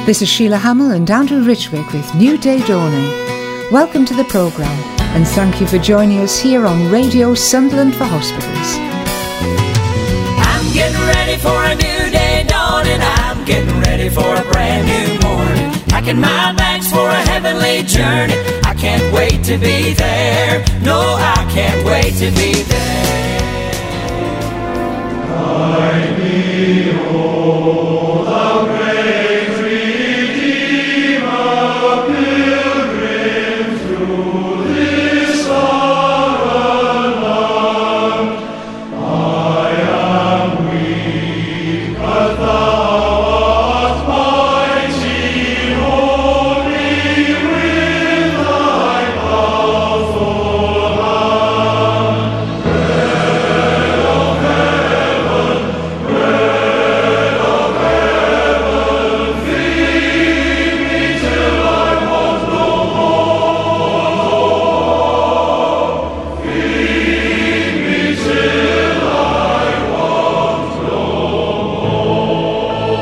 This is Sheila Hamill and Andrew Richwick with New Day Dawning. Welcome to the programme and thank you for joining us here on Radio Sunderland for Hospitals. I'm getting ready for a new day dawning. I'm getting ready for a brand new morning. Packing my bags for a heavenly journey. I can't wait to be there. No, I can't wait to be there. I behold the great Redeemer, pilgrim through this foreign land. I am weak, but thou art mighty, hold me with thy powerful hand. Bread of heaven, bread of heaven, feed me till I want no more. Feed me till I want no more.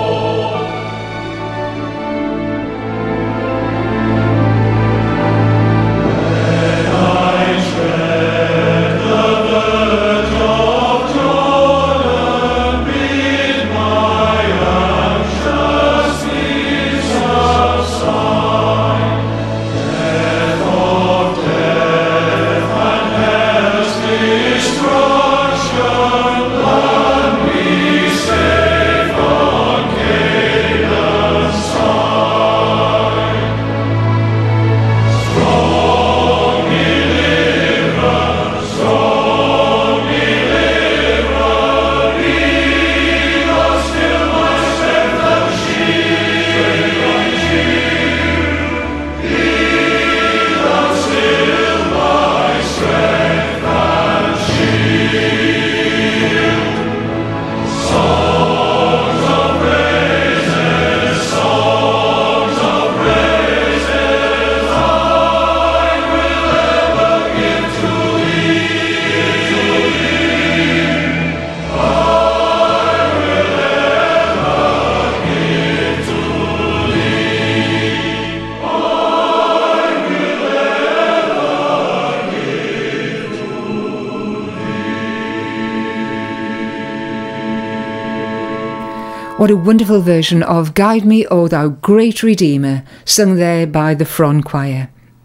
When I tread the verge of Jordan, bid my anxious needs subside. Death of death and hell's destruction, land me safe on Canaan's side. Strong deliverer, lead us till my strength and shield. Lead us till my strength and shield. Songs of praises, I will ever give to What a wonderful version of Guide Me, O Thou Great Redeemer, sung there by the Fron Choir.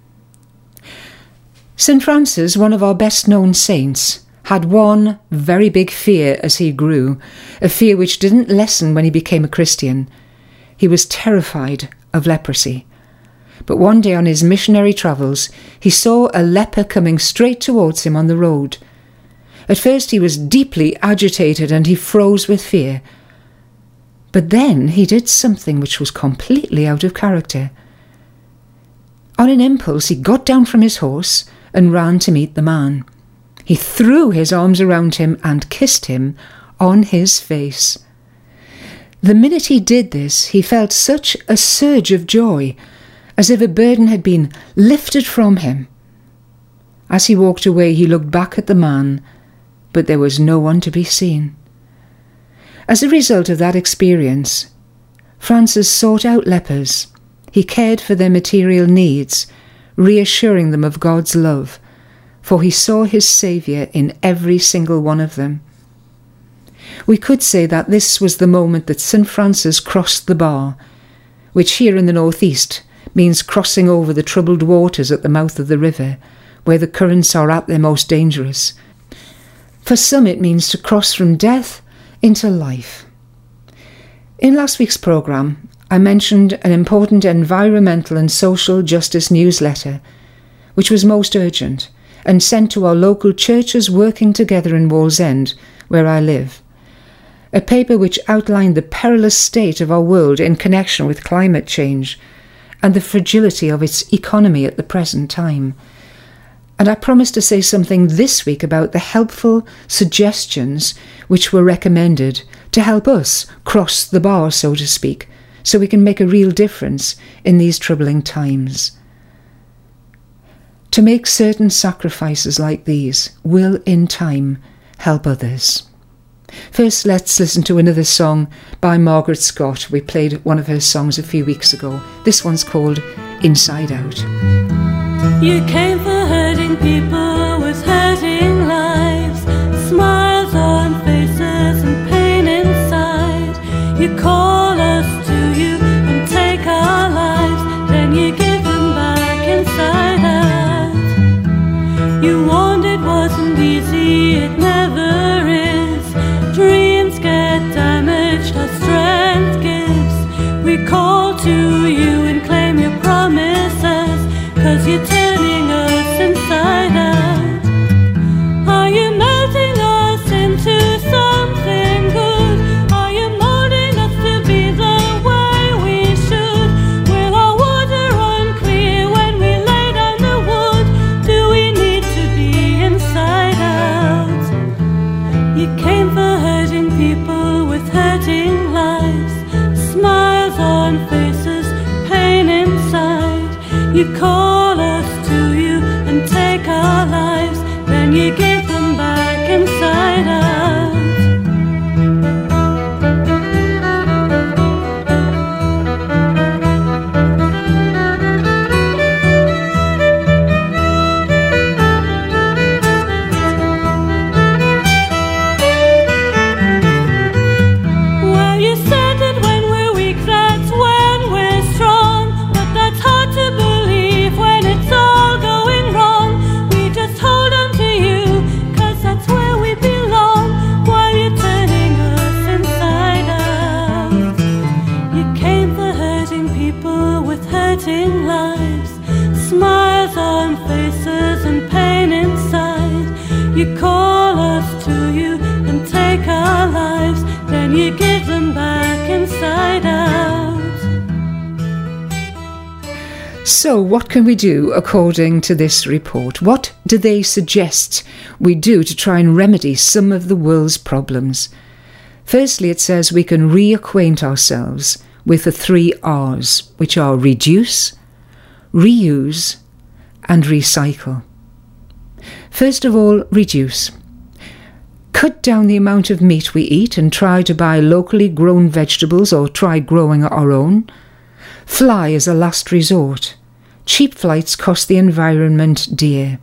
St. Francis, one of our best known saints, had one very big fear as he grew, a fear which didn't lessen when he became a Christian. He was terrified of leprosy. But one day on his missionary travels, he saw a leper coming straight towards him on the road. At first he was deeply agitated and he froze with fear. But then he did something which was completely out of character. On an impulse, he got down from his horse and ran to meet the man. He threw his arms around him and kissed him on his face. The minute he did this, he felt such a surge of joy, as if a burden had been lifted from him. As he walked away, he looked back at the man, but there was no one to be seen. As a result of that experience, Francis sought out lepers. He cared for their material needs, reassuring them of God's love, for he saw his Saviour in every single one of them. We could say that this was the moment that St. Francis crossed the bar, which here in the northeast means crossing over the troubled waters at the mouth of the river, where the currents are at their most dangerous. For some it means to cross from death into life. In last week's programme, I mentioned an important environmental and social justice newsletter, which was most urgent and sent to our local churches working together in Wallsend, where I live. A paper which outlined the perilous state of our world in connection with climate change and the fragility of its economy at the present time. And I promised to say something this week about the helpful suggestions which were recommended to help us cross the bar, so to speak, so we can make a real difference in these troubling times. To make certain sacrifices like these will, in time, help others. First, let's listen to another song by Margaret Scott. We played one of her songs a few weeks ago. This one's called Inside Out. You came for hurting people with hurting lives, smiles on faces and pain inside. You call us to you and take our lives, then you give them back inside out. You warned it wasn't easy, it never is. Dreams get damaged, our strength gives. We call to you and claim your promises, 'cause you're turning us inside out. Are you melting us into something good? Are you molding us to be the way we should? Will our water run clear when we lay down the wood? Do we need to be inside out? You came for hurting people with hurting lives, smiles on faces, pain inside. You call us to you and take our lives, then you give them back inside out. Well, you said that when we're weak, that's when we're strong, but that's hard to believe when it's all going wrong. We just hold on to you, 'cause that's where we belong, while you're turning us inside out. You came for hurting people with hurting lives, smiles on faces and pain inside. You call us to you and take our lives, then you give them back inside out. So, what can we do according to this report? What do they suggest we do to try and remedy some of the world's problems? Firstly, it says we can reacquaint ourselves with the 3 R's, which are reduce, reuse, and recycle. First of all, reduce. Cut down the amount of meat we eat and try to buy locally grown vegetables or try growing our own. Fly as a last resort. Cheap flights cost the environment dear.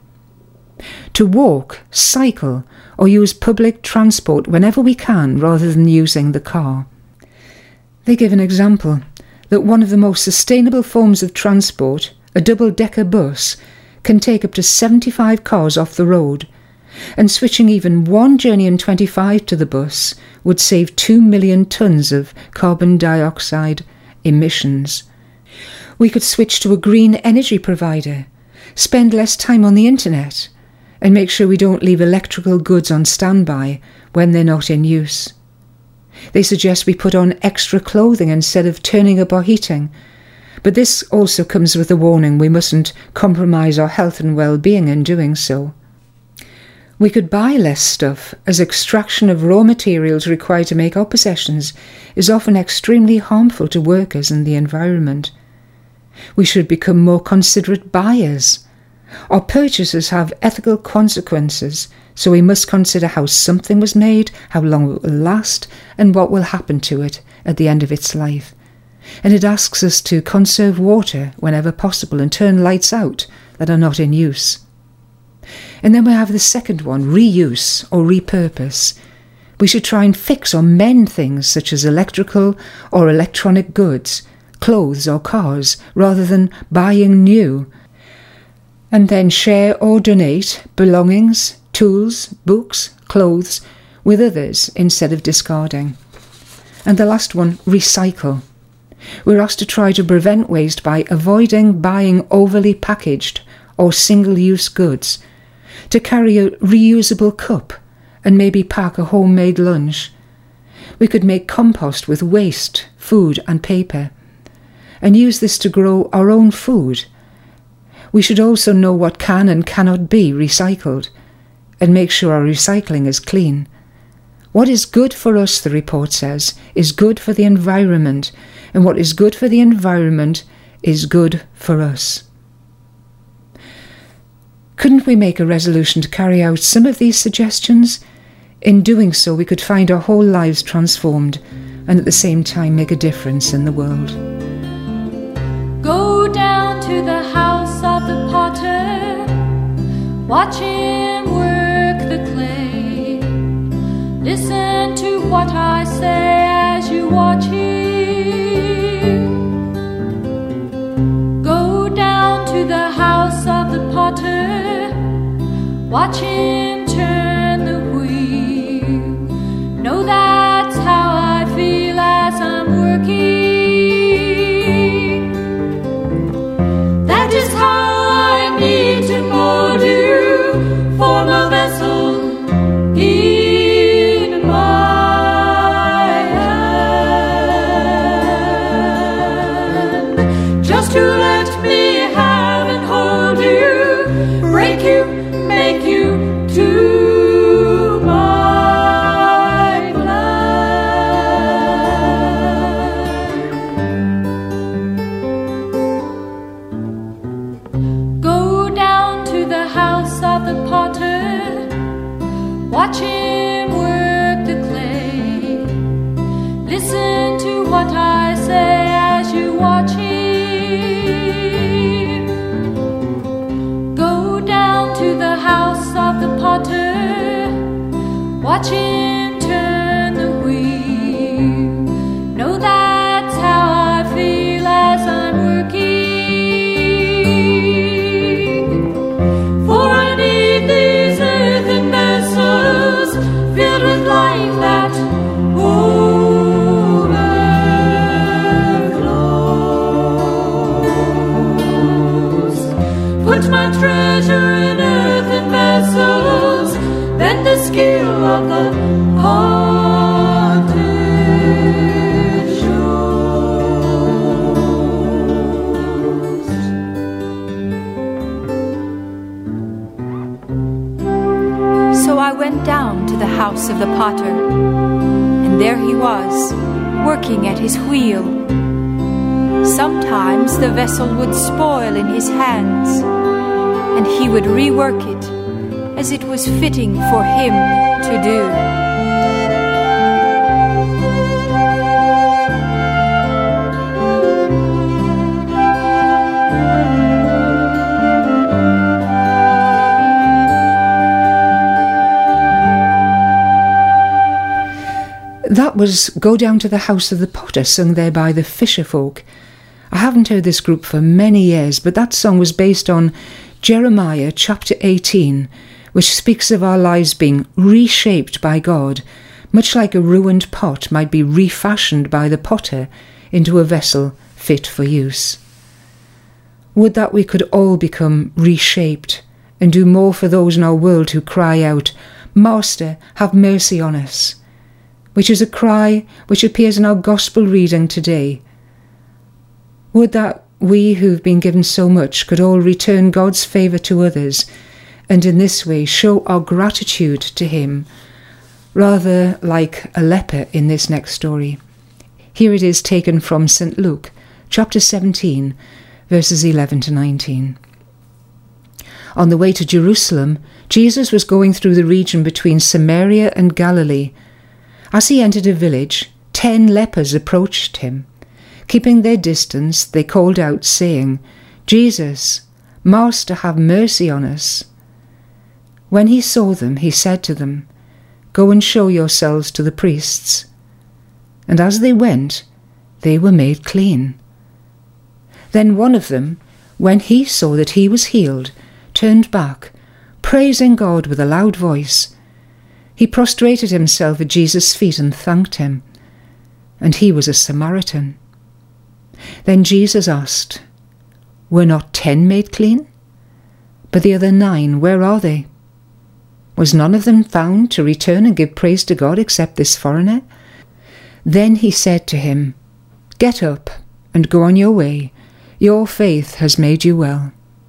To walk, cycle, or use public transport whenever we can rather than using the car. They give an example that one of the most sustainable forms of transport, a double-decker bus, can take up to 75 cars off the road, and switching even one journey in 25 to the bus would save 2 million tonnes of carbon dioxide emissions. We could switch to a green energy provider, spend less time on the internet, and make sure we don't leave electrical goods on standby when they're not in use. They suggest we put on extra clothing instead of turning up our heating, but this also comes with a warning: we mustn't compromise our health and well-being in doing so. We could buy less stuff, as extraction of raw materials required to make our possessions is often extremely harmful to workers and the environment. We should become more considerate buyers. Our purchases have ethical consequences, so we must consider how something was made, how long it will last, and what will happen to it at the end of its life. And it asks us to conserve water whenever possible and turn lights out that are not in use. And then we have the second one, reuse or repurpose. We should try and fix or mend things such as electrical or electronic goods, clothes or cars, rather than buying new. And then share or donate belongings, tools, books, clothes with others instead of discarding. And the last one, recycle. We're asked to try to prevent waste by avoiding buying overly packaged or single-use goods, to carry a reusable cup and maybe pack a homemade lunch. We could make compost with waste, food and paper, and use this to grow our own food. We should also know what can and cannot be recycled, and make sure our recycling is clean. What is good for us, the report says, is good for the environment, and what is good for the environment is good for us. Couldn't we make a resolution to carry out some of these suggestions? In doing so, we could find our whole lives transformed and at the same time make a difference in the world. Go down to the house of the potter, watch him work the clay. Listen to what I say as you watch him. Go down to the house of the potter, watch him turn the wheel. Know that's how I feel as I'm working. That is how I need to mold you, form a vessel in my hand. Just to let me have and hold you, break you, make you to my plan. Go down to the house of the potter, watch him work the clay. Listen to what I say as you watch him. Go down to the house of the potter, watch him turn the wheel. Know that's how I feel as I'm working. For I need these earthen vessels filled with life that overflows. Put my treasure in earthen vessels, then the skill of the potter shows. So I went down to the house of the potter, and there he was, working at his wheel. Sometimes the vessel would spoil in his hands, and he would rework it as it was fitting for him to do. That was Go Down to the House of the Potter, sung there by the Fisher Folk. I haven't heard this group for many years, but that song was based on Jeremiah chapter 18, which speaks of our lives being reshaped by God, much like a ruined pot might be refashioned by the potter into a vessel fit for use. Would that we could all become reshaped and do more for those in our world who cry out, "Master, have mercy on us," which is a cry which appears in our gospel reading today. Would that we who've been given so much could all return God's favour to others, and in this way show our gratitude to him, rather like a leper in this next story. Here it is taken from St. Luke, chapter 17, verses 11 to 19. On the way to Jerusalem, Jesus was going through the region between Samaria and Galilee. As he entered a village, 10 lepers approached him. Keeping their distance, they called out, saying, "Jesus, Master, have mercy on us." When he saw them, he said to them, "Go and show yourselves to the priests." And as they went, they were made clean. Then one of them, when he saw that he was healed, turned back, praising God with a loud voice. He prostrated himself at Jesus' feet and thanked him. And he was a Samaritan. Then Jesus asked, "Were not 10 made clean? But the other 9, where are they? Was none of them found to return and give praise to God except this foreigner?" Then he said to him, "Get up and go on your way. Your faith has made you well."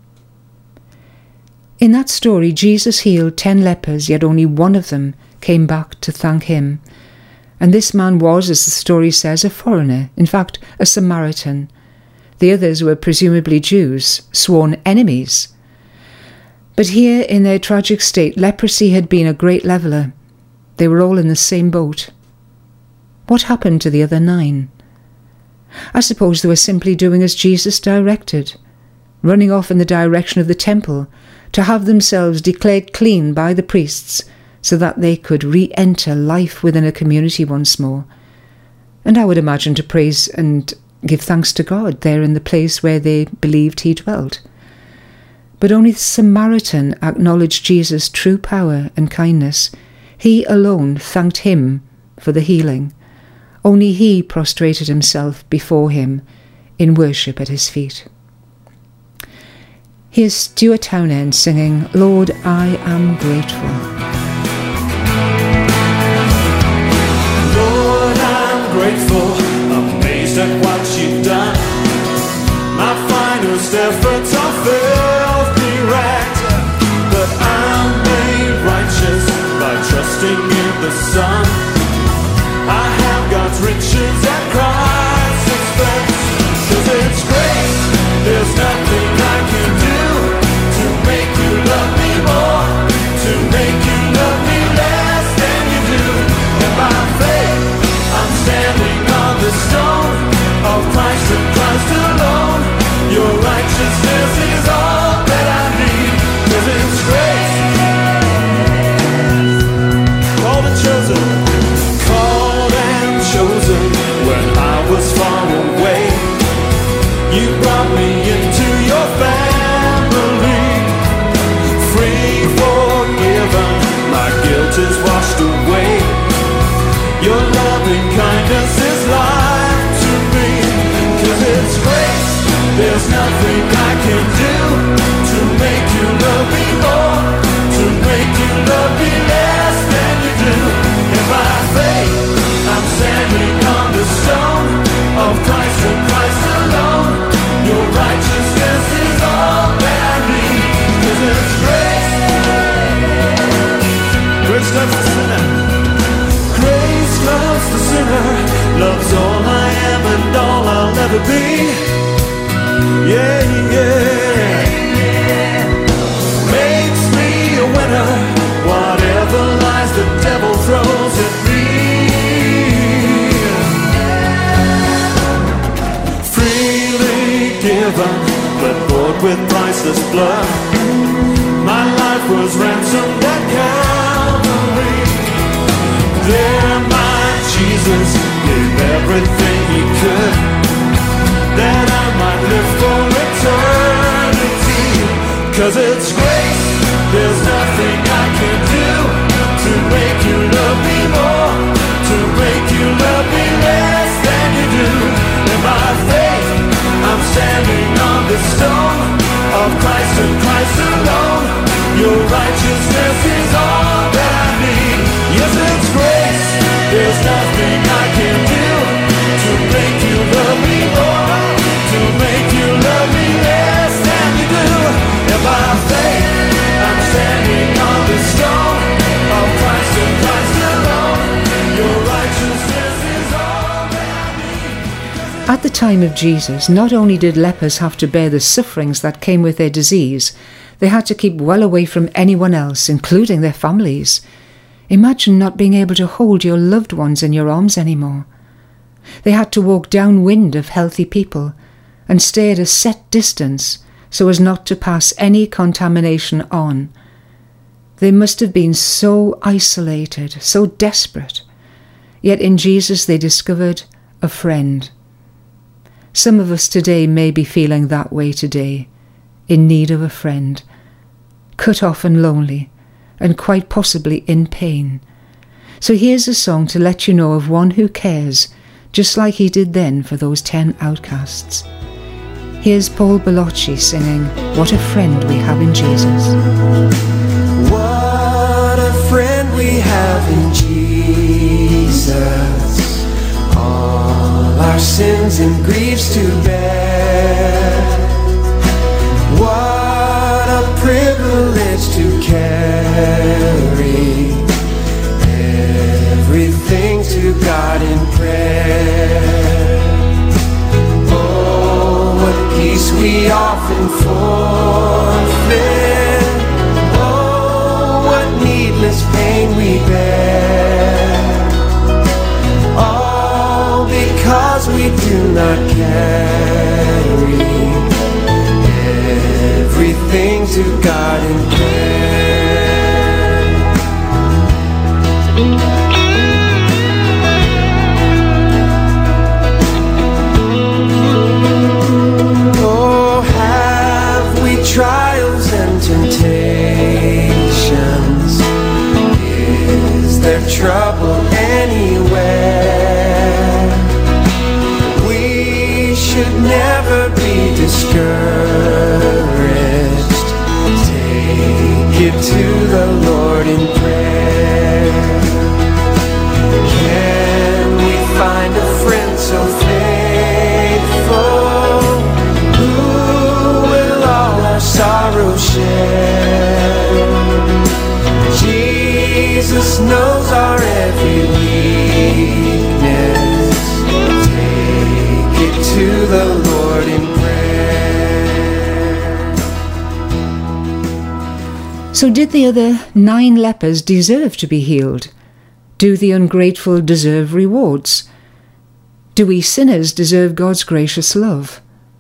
In that story, Jesus healed 10 lepers, yet only one of them came back to thank him. And this man was, as the story says, a foreigner, in fact, a Samaritan. The others were presumably Jews, sworn enemies. But here, in their tragic state, leprosy had been a great leveller. They were all in the same boat. What happened to the other 9? I suppose they were simply doing as Jesus directed, running off in the direction of the temple to have themselves declared clean by the priests so that they could re-enter life within a community once more. And I would imagine to praise and give thanks to God there in the place where they believed he dwelt. But only the Samaritan acknowledged Jesus' true power and kindness. He alone thanked him for the healing. Only he prostrated himself before him in worship at his feet. Here's Stuart Townend singing, Lord, I am grateful. Lord, I'm grateful, amazed at what you've done. My finest efforts are filthy rags, but I'm made righteous by trusting in the Son. I have God's riches at Christ's expense. 'Cause it's grace, there's nothing I can do to make you love me more, to make you love me less than you do. And by faith, I'm standing on the stone of Christ and Christ alone. Your righteousness is all that I need. 'Cause it's grace. Called and chosen, when I was far away, you brought me into your family. Free, forgiven, my guilt is washed away. Your loving kindness is life to me. 'Cause it's grace, there's nothing I can do to make you love me more, to make you love me less than you do. And by faith, I'm standing on the stone of Christ and Christ alone. Your righteousness is all that I need. 'Cause it's grace. Grace loves the sinner. Grace loves the sinner. Loves all I am and all I'll ever be. Yeah, yeah. Makes me a winner. Whatever lies the devil throws at me. Given, but bought with priceless blood. My life was ransomed at Calvary. There my Jesus gave everything he could, that I might live for eternity. 'Cause it's grace, there's nothing I can do to make you love me more, to make you love me less than you do. And by faith, I'm standing on the stone of Christ and Christ alone. Your righteousness is all that I need. Yes, it's grace. There's nothing I can do to make you love me more, to make you love me less than you do. And by faith, I'm standing on the stone of Christ and Christ alone. Your righteousness is all that I need. At the time of Jesus, not only did lepers have to bear the sufferings that came with their disease, they had to keep well away from anyone else, including their families. Imagine not being able to hold your loved ones in your arms anymore. They had to walk downwind of healthy people and stay at a set distance so as not to pass any contamination on. They must have been so isolated, so desperate. Yet in Jesus they discovered a friend. Some of us today may be feeling that way today, in need of a friend, cut off and lonely, and quite possibly in pain. So here's a song to let you know of one who cares, just like he did then for those 10 outcasts. Here's Paul Bellocci singing, What a Friend We Have in Jesus. What a friend we have in Jesus, all our sins and griefs to bear. What a privilege to carry everything to God in prayer. Oh, what peace we often forfeit. Oh, what needless pain we bear. we do not carry everything to God in prayer. Oh, have we trials and temptations? Is there trouble anywhere? We should never be discouraged. Take it to the Lord in prayer. Can we find a friend so faithful who will all our sorrow share? Jesus knows our every weakness. Take it to the Lord in prayer. So did the other 9 lepers deserve to be healed? Do the ungrateful deserve rewards? Do we sinners deserve God's gracious love?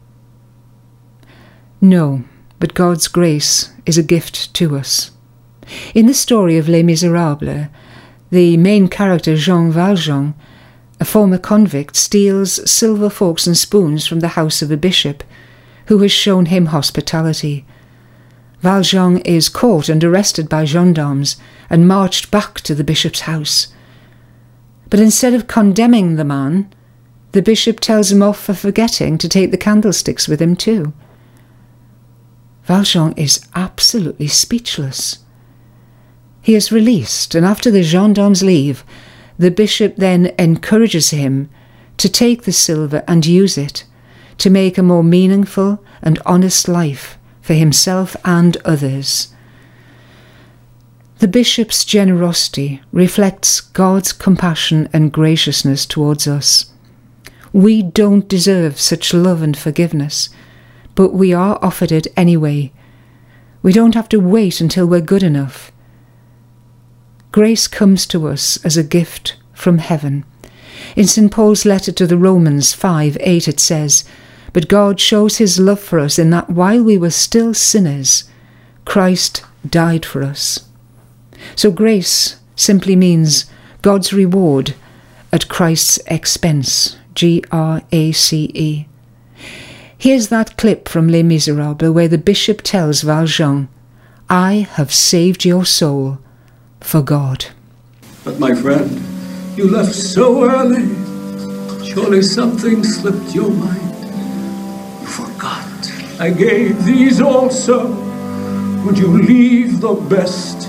No, but God's grace is a gift to us. In the story of Les Miserables, the main character Jean Valjean, a former convict, steals silver forks and spoons from the house of a bishop who has shown him hospitality. Valjean is caught and arrested by gendarmes and marched back to the bishop's house. But instead of condemning the man, the bishop tells him off for forgetting to take the candlesticks with him too. Valjean is absolutely speechless. He is released, and after the gendarmes leave, the bishop then encourages him to take the silver and use it to make a more meaningful and honest life for himself and others. The bishop's generosity reflects God's compassion and graciousness towards us. We don't deserve such love and forgiveness, but we are offered it anyway. We don't have to wait until we're good enough. Grace comes to us as a gift from heaven. In St. Paul's letter to the Romans 5:8 it says, "But God shows his love for us in that while we were still sinners, Christ died for us." So grace simply means God's reward at Christ's expense. Grace. Here's that clip from Les Miserables where the bishop tells Valjean, "I have saved your soul for God." But my friend, you left so early. Surely something slipped your mind. You forgot. I gave these also. Would you leave the best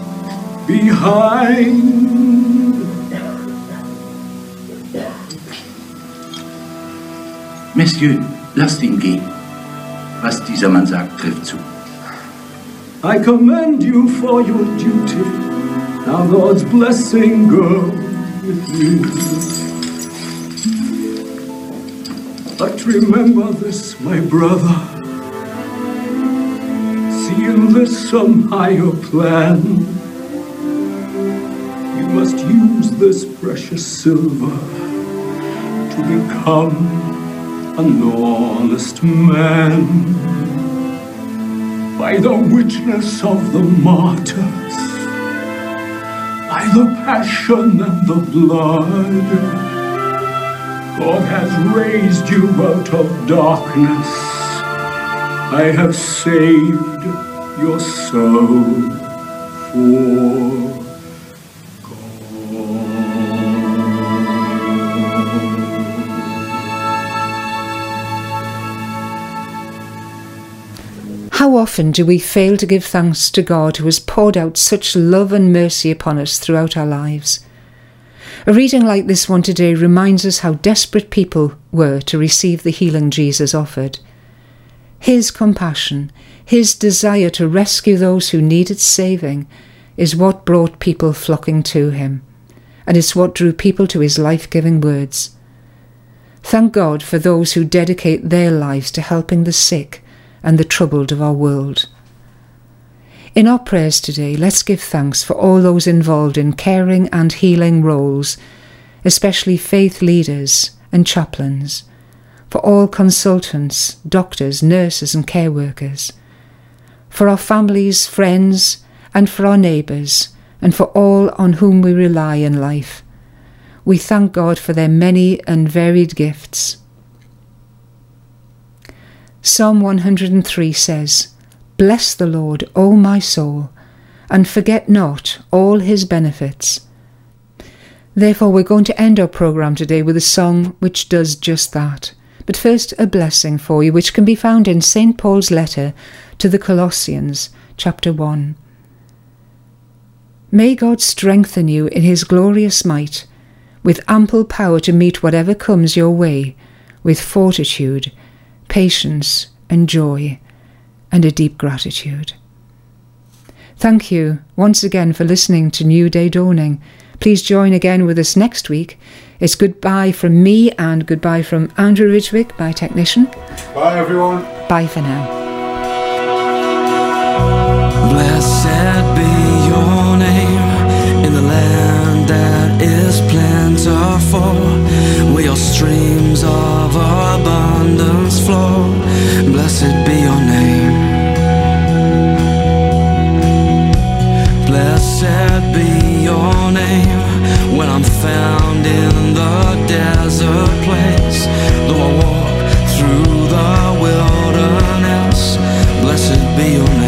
behind? Messieurs, lasst ihn gehen. Was dieser Mann sagt, trifft zu. I commend you for your duty. Now God's blessing go with you. But remember this, my brother. See in this some higher plan. You must use this precious silver to become an honest man. By the witness of the martyrs, by the passion and the blood, God has raised you out of darkness. I have saved your soul for How often do we fail to give thanks to God who has poured out such love and mercy upon us throughout our lives? A reading like this one today reminds us how desperate people were to receive the healing Jesus offered. His compassion, his desire to rescue those who needed saving, is what brought people flocking to him, and it's what drew people to his life-giving words. Thank God for those who dedicate their lives to helping the sick and the troubled of our world. In our prayers today, let's give thanks for all those involved in caring and healing roles, especially faith leaders and chaplains, for all consultants, doctors, nurses and care workers, for our families, friends, and for our neighbours, and for all on whom we rely in life. We thank God for their many and varied gifts. Psalm 103 says, "Bless the Lord, O my soul, and forget not all his benefits." Therefore, we're going to end our programme today with a song which does just that. But first, a blessing for you, which can be found in St. Paul's letter to the Colossians, chapter 1. May God strengthen you in his glorious might, with ample power to meet whatever comes your way, with fortitude, patience and joy, and a deep gratitude. Thank you once again for listening to New Day Dawning. Please join again with us next week. It's goodbye from me and goodbye from Andrew Ridgwick, my technician. Bye everyone. Bye for now. Blessed be your name in the land that is plentiful, where your streams of abundance flow. Blessed be your name. Blessed be your name when I'm found in the desert place. Though I walk through the wilderness, blessed be your name.